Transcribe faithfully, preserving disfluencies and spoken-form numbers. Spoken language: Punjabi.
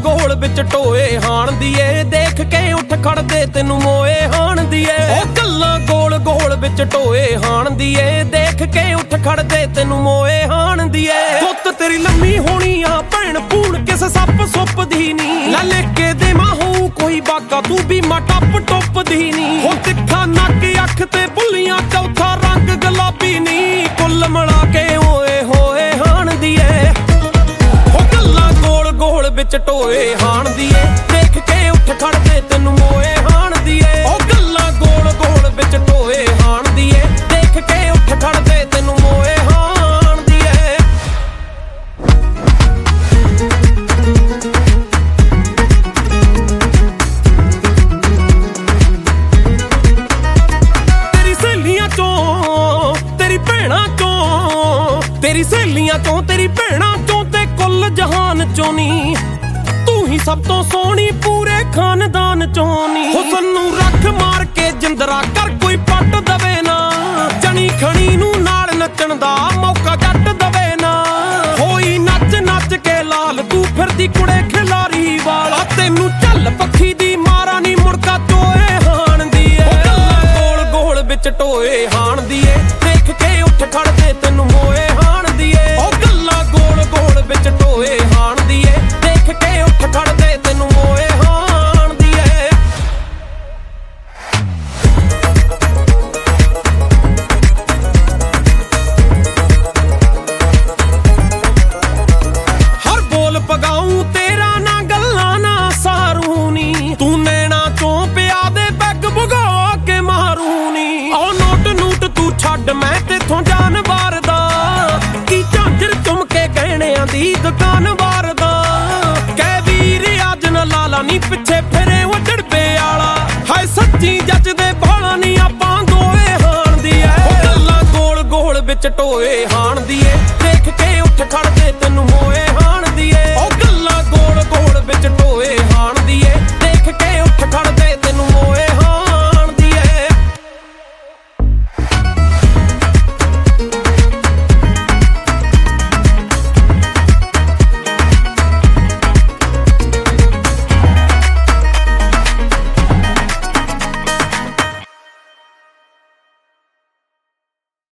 ਗੋਲ ਵਿੱਚ ਟੋਏ ਹਾਣ ਦੀ ਏ ਦੇਖ ਕੇ ਉੱਠ ਖੜਦੇ ਤੈਨੂੰ ਮੋਏ ਹਾਣ ਦੀ ਏ ਉਹ ਗੱਲਾਂ ਗੋਲ ਗੋਲ ਵਿੱਚ ਟੋਏ ਹਾਣ ਦੀ ਏ ਦੇਖ ਕੇ ਉੱਠ ਖੜਦੇ ਤੈਨੂੰ ਮੋਏ ਹਾਣ ਦੀ ਏ ਗੁੱਤ ਤੇਰੀ ਲੰਮੀ ਹੋਣੀ ਆ ਭੈਣ ਭੂਣ ਕਿਸ ਸੱਪ ਸੁੱਪ ਦੀ ਨੀ ਲੈ ਲੈ ਕੇ ਦੇ ਮਾਹੂ ਕੋਈ ਬਾਗਾ ਤੂੰ ਵੀ ਮਾ ਟੱਪ ਟੁੱਪ ਦੀ ਨੀ ਹੋ ਤਿੱਖਾ ਨੱਕ ਅੱਖ ਤੇ ਬੁੱਲੀਆਂ ਚੌਥਾ ਰੰਗ ਗੁਲਾਬੀ ਨੀ ਕੁੱਲ ਮਿਲਾ ਕੇ ਓਏ ਹੋਏ ਹਾਣ ਦੀ ਏ ਉਹ ਗੱਲਾਂ ਗੋਲ ਗੋਲ ਵਿੱਚ ਟੋਏ ਹਾਣ ਦੀ ਏ ਦੇਖ ਕੇ ਉੱਠ ਖੜਦੇ ਤੈਨੂੰ ਮੋਏ ਹਾਣ ਦੀ ਏ ਉਹ ਗੱਲਾਂ ਗੋਲ ਗੋਲ ਵਿੱਚ ਟੋਏ ਹਾਣ ਦੀ ਏ ਦੇਖ ਕੇ ਉੱਠ ਖੜਦੇ ਤੈਨੂੰ ਮੋਏ ਹਾਣ ਦੀ ਏ ਤੇਰੀ ਸਹੇਲੀਆਂ ਚੋਂ ਤੇਰੀ ਭੈਣਾਂ ਚੋਂ ਤੇਰੀ ਸਹੇਲੀਆਂ ਚੋਂ ਤੇਰੀ ਭੈਣਾਂ ਚੋਂ ਤੇ ਕੁੱਲ ਜਹਾਨ ਚੋਂ ਨੀ ਤੂੰ ਹੀ ਸਭ ਤੋਂ ਸੋਹਣੀ ਪੂਰੇ ਖਾਨਦਾਨ ਚੋਂ ਨੀ ਹੁਸਨ ਨੂੰ ਰੱਖ ਮਾਰ ਕੇ ਜਿੰਦਰਾ ਕਰ ਕੋਈ ਪੱਟ ਦਵੇ ਨਾ ਜਣੀ ਖਣੀ ਨੂੰ ਨਾਲ ਨੱਚਣ ਦਾ ਮੌਕਾ ਜੱਟ ਦਵੇ ਨਾ ਹੋਈ ਨੱਚ ਨੱਚ ਕੇ ਲਾਲ ਤੂੰ ਫਿਰਦੀ ਕੁੜੇ ਖਿਲਾਰੀ ਵਾਲਾ ਤੈਨੂੰ ਝੱਲ ਪੱਖੀ ਦੀ ਮਾਰਾ ਨੀ ਮੁੜਕਾ ਟੋਏ ਹਾਣ ਦੀ ਏ ਗੋਲ ਗੋਲ ਵਿੱਚ ਟੋਏ ਹਾਣ ਦੀ ਏ ਦੇਖ ਕੇ ਉੱਠ ਖੜਦੇ ਤੈਨੂੰ ਮੋਏ ਹਾਣ ਦੀ ਏ ਉਹ ਗੱਲਾਂ ਗੋਲ ਗੋਲ ਵਿੱਚ ਟੋਏ ਹਾਣ ਦੀ ਏ ਦੇਖ ਕੇ ਉੱਠ ਖੜਦੇ ਤੈਨੂੰ ਮੋਏ ਹਾਣ ਦੀ ਏ ਹਰ ਬੋਲ ਪਗਾਉਂ ਤੇਰਾ ਨਾ ਗੱਲਾਂ ਨਾ ਸਾਰੂ ਨੀ ਤੂੰ ਨੈਣਾ ਚੋਂ ਪਿਆ ਦੇ ਪੈਗ ਭੁਗਾ ਕੇ ਮਾਰੂ ਨੀ ਉਹ ਨੋਟ ਨੂਟ ਤੂੰ ਛੱਡ ਮੈਂ ਤੇਥੋਂ ਜਾਨ ਵਾਰਦਾ ਕੀ ਝਾਂਜਰ ਚੁੰਮ ਕੇ ਗਹਿਣਿਆਂ ਦੀ ਦੁਕਾਨ ਵਾਰਦਾ ਕਹਿ ਵੀਰ ਅੱਜ ਨਾ ਲਾਲਾ ਨੀ ਪਿੱਛੇ ਫਿਰੇ ਉਹ ਝੜਪੇ ਆਲਾ ਹਾਏ ਸੱਚੀ ਜੱਜਦੇ ਬਾਲਾ ਨੀ ਆਪਾਂ ਦੋਏ ਹਾਣ ਦੀ ਐ ਗੱਲਾਂ ਗੋਲ ਗੋਲ ਵਿੱਚ ਟੋਏ